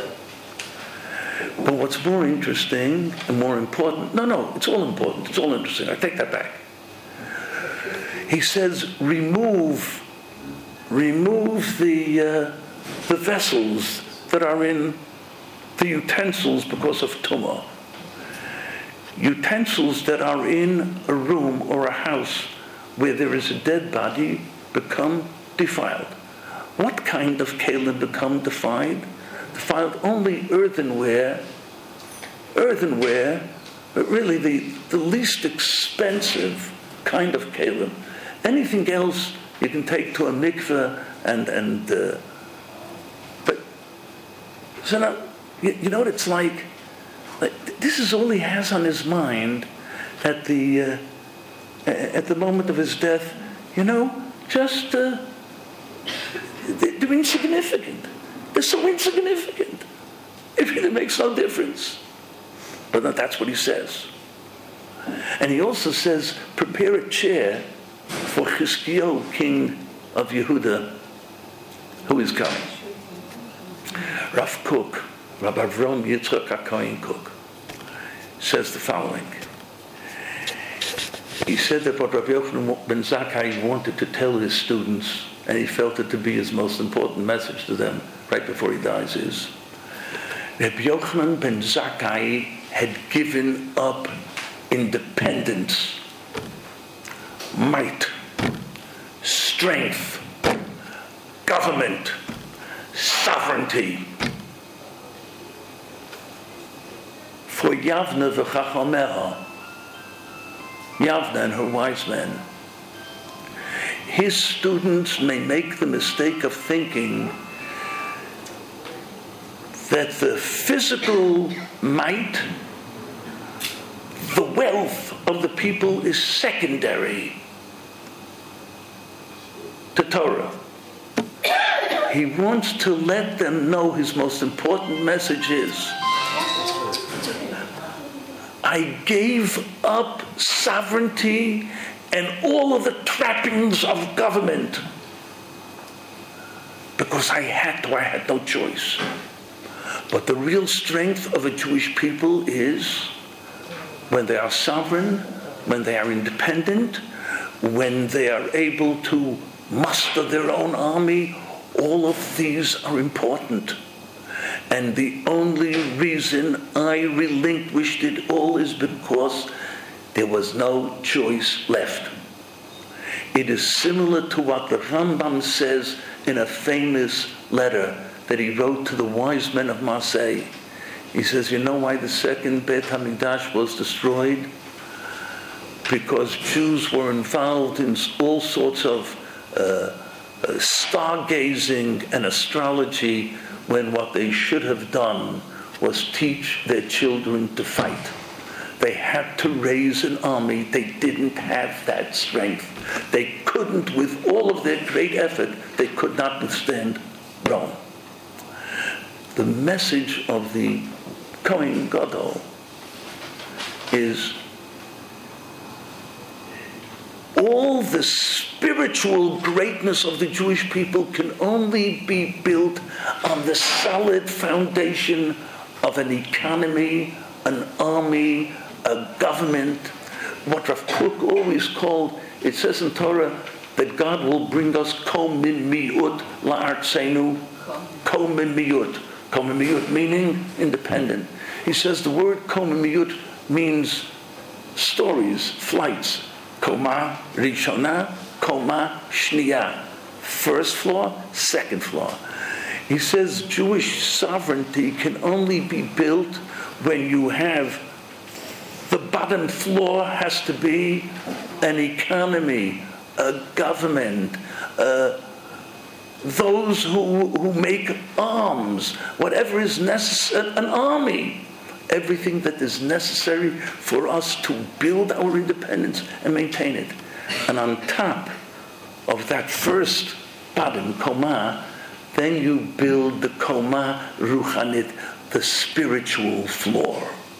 But what's more interesting and more important, no, no, it's all important, it's all interesting, I take that back. He says, remove, remove the, uh, the vessels that are in the utensils because of tumah. Utensils that are in a room or a house where there is a dead body become defiled. What kind of kelim become defiled? Defiled only earthenware, earthenware, but really the, the least expensive kind of kelim. Anything else you can take to a mikveh and, and uh, but, so now, you, you know what it's like? Like, this is all he has on his mind at the uh, at the moment of his death. You know, just uh, they're insignificant. They're so insignificant. It really makes no difference. But that's what he says. And he also says, prepare a chair for Chizkiyahu, king of Yehuda, who is coming. Rav Kook, Rabbi Avram Yitzchak HaKohen Kook, says the following. He said that what Rabbi Yochanan ben Zakkai wanted to tell his students, and he felt it to be his most important message to them right before he dies, is Rabbi Yochanan ben Zakkai had given up independence, might, strength, government, sovereignty for Yavne v'chachameha, Yavne and her wise men. His students may make the mistake of thinking that the physical might, the wealth of the people is secondary to Torah. He wants to let them know his most important message is, I gave up sovereignty and all of the trappings of government because I had to, I had no choice. But the real strength of a Jewish people is when they are sovereign, when they are independent, when they are able to muster their own army. All of these are important. And the only reason I relinquished it all is because there was no choice left. It is similar to what the Rambam says in a famous letter that he wrote to the wise men of Marseille. He says, you know why the second Beit HaMikdash was destroyed? Because Jews were involved in all sorts of uh, uh, stargazing and astrology, when what they should have done was teach their children to fight. They had to raise an army. They didn't have that strength. They couldn't, with all of their great effort, they could not withstand Rome. The message of the Kohen Gadol is all the spiritual greatness of the Jewish people can only be built on the solid foundation of an economy, an army, a government. What Rav Kook always called, it says in Torah that God will bring us kol min miut la'artzeinu, kol min miut. Komamiyut meaning independent. He says the word Komamiyut means stories, flights. Koma Rishona, Koma Shniya. First floor, second floor. He says Jewish sovereignty can only be built when you have the bottom floor has to be an economy, a government, uh, those who, who make arms, whatever is necessary, an army. Everything that is necessary for us to build our independence and maintain it. And on top of that first bottom, Koma, then you build the Koma Ruchanit, the spiritual floor.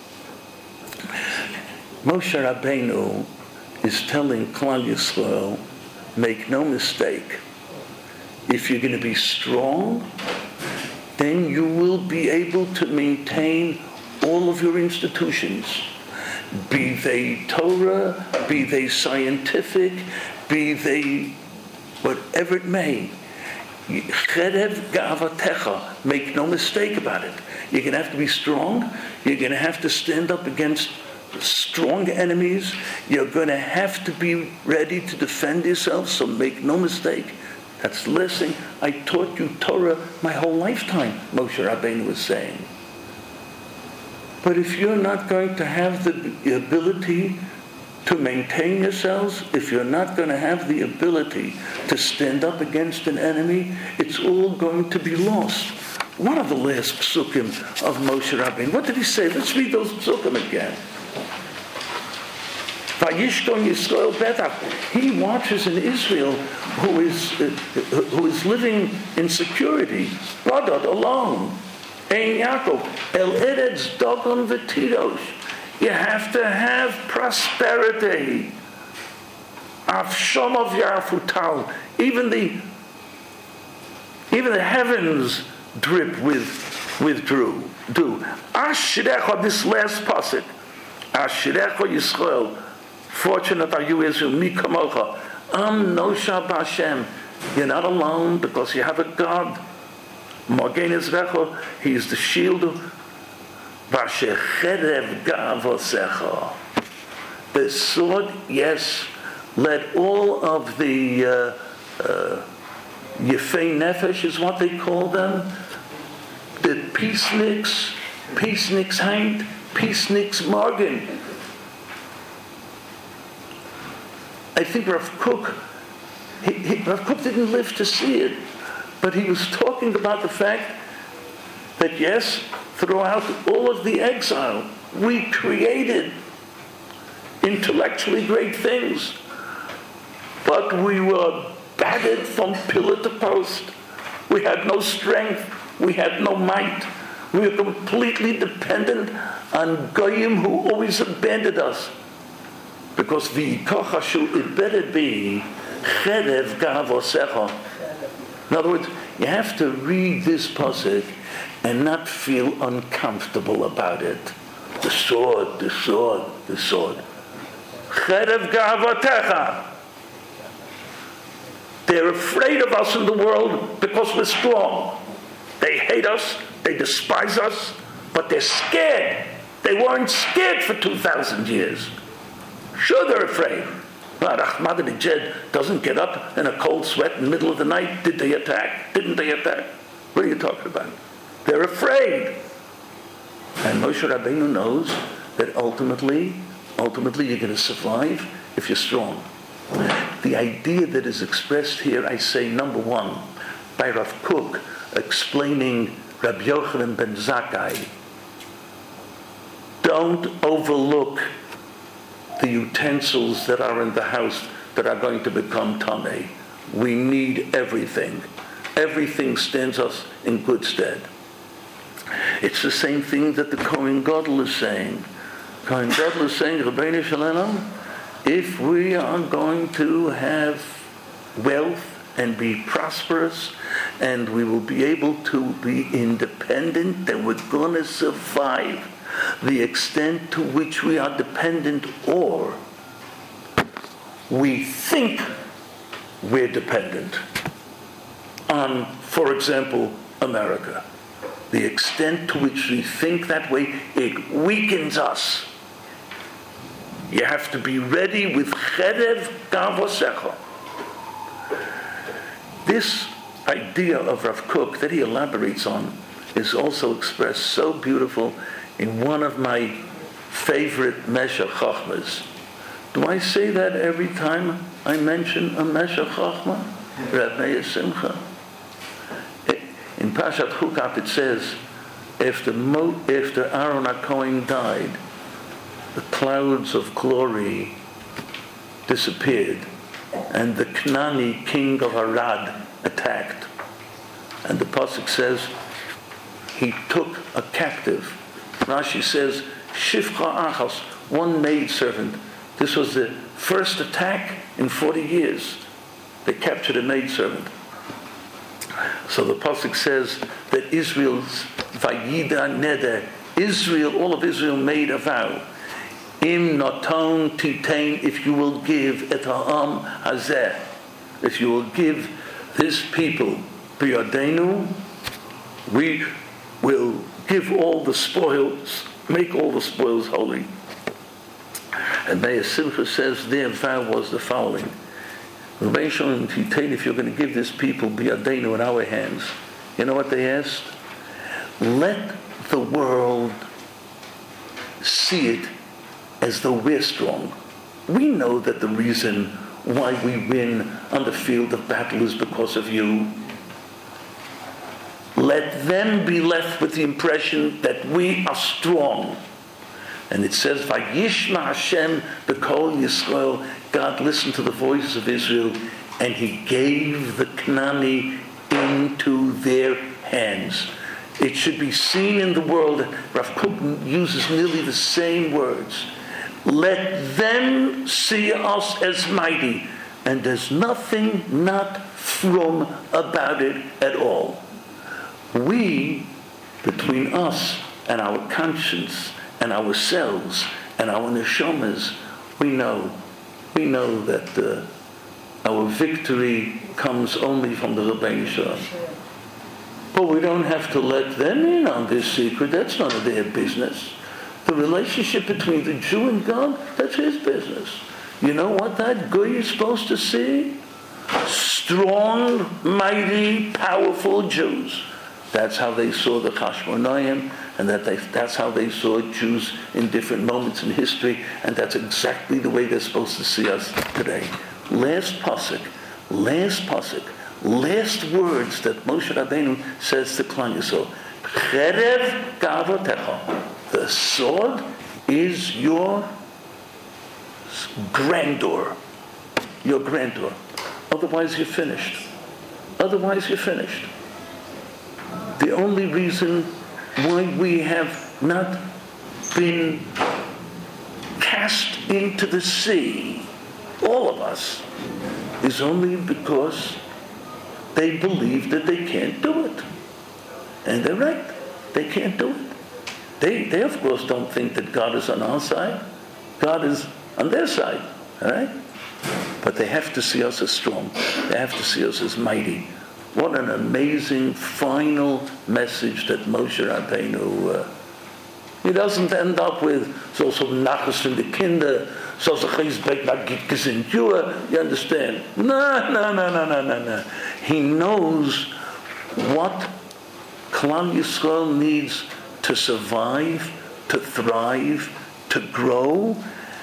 Moshe Rabbeinu is telling Klal Yisrael, make no mistake, if you're going to be strong, then you will be able to maintain all of your institutions, be they Torah, be they scientific, be they whatever it may. Cherev ga'avatecha, make no mistake about it. You're going to have to be strong. You're going to have to stand up against strong enemies. You're going to have to be ready to defend yourself, so make no mistake. That's the lesson. I taught you Torah my whole lifetime, Moshe Rabbeinu was saying. But if you're not going to have the ability to maintain yourselves, if you're not going to have the ability to stand up against an enemy, it's all going to be lost. One of the last psukim of Moshe Rabbeinu, what did he say? Let's read those psukim again. Vayishkon Yisrael Betach. He watches in Israel who is uh, who is living in security, Radad, alone. Ein Yaakov, El Eretz Dogon V'Tirosh. You have to have prosperity. Avshomov Yarfutal. Even the even the heavens drip with with dew. Do Ashrecha, this last pasuk. Ashrecha Yisrael. Fortunate are you, Israel. Mi kamocha. Am nosha b'Hashem. You're not alone because you have a God. Magen Ezrecha, he is the shield of Vashecherev Gavosecha. The sword, yes, let all of the uh, uh, Yefei Nefesh is what they call them, the peaceniks, peaceniks Heint, peaceniks Morgen. I think Rav Kook, he, he, Rav Kook didn't live to see it. But he was talking about the fact that, yes, throughout all of the exile, we created intellectually great things, but we were battered from pillar to post. We had no strength. We had no might. We were completely dependent on Goyim who always abandoned us. Because v'yikochashu, it better be cherev gavosecha. In other words, you have to read this pasuk and not feel uncomfortable about it. The sword, the sword, the sword. Cherev ga'avatecha. They're afraid of us in the world because we're strong. They hate us, they despise us, but they're scared. They weren't scared for two thousand years. Sure, they're afraid. But Ahmadinejad doesn't get up in a cold sweat in the middle of the night. Did they attack? Didn't they attack? What are you talking about? They're afraid. And Moshe Rabbeinu knows that ultimately, ultimately you're going to survive if you're strong. The idea that is expressed here, I say, number one, by Rav Kook explaining Rabbi Yochanan ben Zakkai. Don't overlook the utensils that are in the house that are going to become tamei. We need everything. Everything stands us in good stead. It's the same thing that the Kohen Gadol is saying. Kohen Gadol is saying, Rabbeinu Shalom, if we are going to have wealth and be prosperous, and we will be able to be independent, then we're going to survive. The extent to which we are dependent, or we think we're dependent on, for example, America. the extent to which we think that way, it weakens us. You have to be ready with cherev gavosecha. This idea of Rav Kook that he elaborates on is also expressed so beautiful in one of my favorite Meshech Chochmas. Do I say that every time I mention a Meshech Chochma? Rav Meir Simcha. In Parashat Chukat it says, after, Mo, after Aaron HaKohen died, the clouds of glory disappeared, and the Knani king of Arad attacked. And the pasuk says he took a captive. Rashi says Shifcha Achas, one maidservant. This was the first attack in forty years. They captured a maidservant. So the pasuk says that Israel's Vayida Neder, Israel, all of Israel made a vow. Im noton titain, if you will give et ha'am hazeh, if you will give this people biyadenu, we will give all the spoils, make all the spoils holy. And Meir Simcha says their vow was the following: if you're going to give this people biyadenu in our hands, you know what they asked? Let the world see it as though we're strong. We know that the reason why we win on the field of battle is because of you. Let them be left with the impression that we are strong. And it says, Vayishma Hashem b'kol Yisrael, God listened to the voices of Israel, and he gave the Knani into their hands. It should be seen in the world, Rav Kook uses nearly the same words. Let them see us as mighty, and there's nothing not from about it at all. We, between us and our conscience and ourselves and our neshamas, we know, we know that uh, our victory comes only from the Rebbeinu Shalom. But we don't have to let them in on this secret. That's none of their business. The relationship between the Jew and God, that's his business. You know what that guy is supposed to see? Strong, mighty, powerful Jews. That's how they saw the Chashmonaim, and that they, that's how they saw Jews in different moments in history, and that's exactly the way they're supposed to see us today. Last pasuk, last pasuk, last words that Moshe Rabbeinu says to Klal Yisrael: Cherev gavotecha. The sword is your grandeur. Your grandeur. Otherwise you're finished. Otherwise you're finished. The only reason why we have not been cast into the sea, all of us, is only because they believe that they can't do it. And they're right. They can't do it. They, they of course don't think that God is on our side. God is on their side, all right? But they have to see us as strong. They have to see us as mighty. What an amazing final message that Moshe Rabbeinu, uh, he doesn't end up with so some nachas from the kinder, so so chizbek nagitkas in Jua, you understand? No, no, no, no, no, no, no. He knows what Klal Yisrael needs to survive, to thrive, to grow,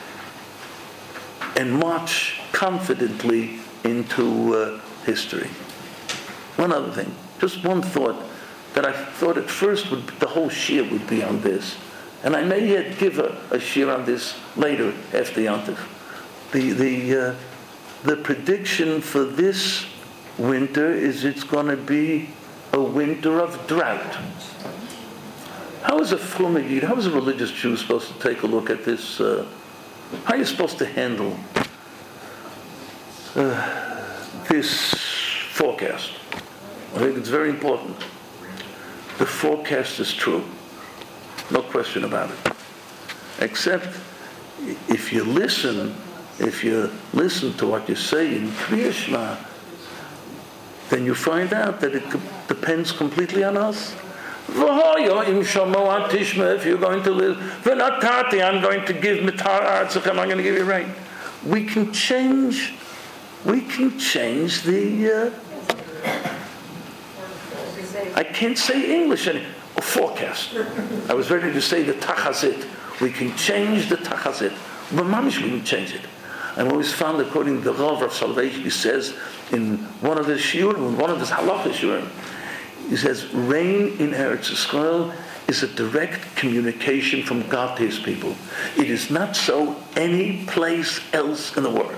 and march confidently into uh, history. One other thing, just one thought that I thought at first would, the whole shir would be on this, and I may yet give a, a shir on this later after Yontif. The the uh, the prediction for this winter is it's going to be a winter of drought. How is a Fumigid, how is a religious Jew supposed to take a look at this? Uh, how are you supposed to handle uh, this forecast? I think it's very important. The forecast is true. No question about it. Except if you listen, if you listen to what you say in Kriya Shema, then you find out that it depends completely on us. If you're going to live, I'm going to give mitar artzichem, I'm going to give you rain. We can change, we can change the, uh, I can't say English anymore, oh, forecast. I was ready to say the tachazit. We can change the tachazit. But mamish, we can change it. I've always found, according to the Rav of Salvation, he says in one of his shiurim, in one of his halacha shiurim, he says, rain in Eretz Yisrael is a direct communication from God to his people. It is not so any place else in the world.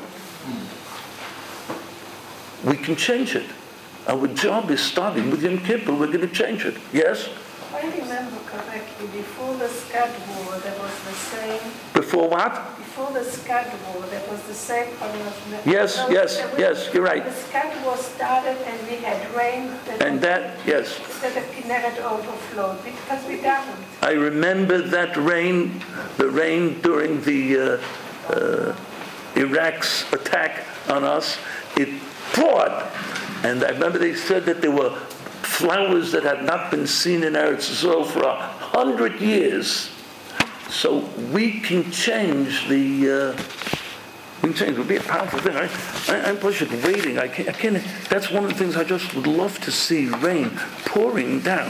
We can change it. Our job is starting with Yom Kippur. We're going to change it. Yes? I remember correctly, before the Scud War, there was the same... Before what? Before the Scud War, there was the same problem. Yes, no, yes, was, yes, you're right. The Scud War started and we had rain. That and that, yes. That the Kinneret overflowed, because we didn't. I remember that rain, the rain during the uh, uh, Iraq's attack on us. It poured. And I remember they said that there were flowers that had not been seen in Eretz Yisrael for a hundred years. So we can change the. Uh, we can change. It would be a powerful thing. I, I, I'm just waiting. I can't, I can't. That's one of the things I just would love to see: rain pouring down.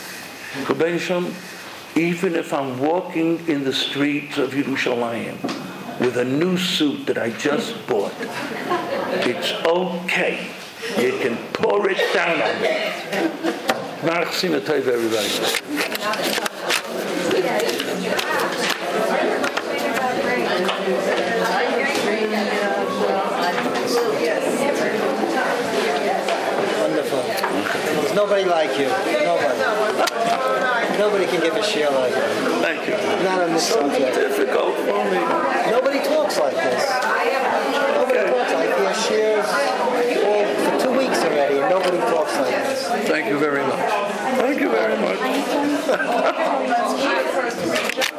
Even if I'm walking in the streets of Yerushalayim with a new suit that I just bought, it's okay. You can pour it down on me. Marchsim Tov, everybody. Wonderful. There's nobody like you. Nobody. Nobody can give a share like you. Thank you. Not on this so subject. difficult for me. Nobody talks like this. Nobody Okay. talks like this. Shares all for two weeks already, and nobody talks like this. Thank you very much. Thank you very much.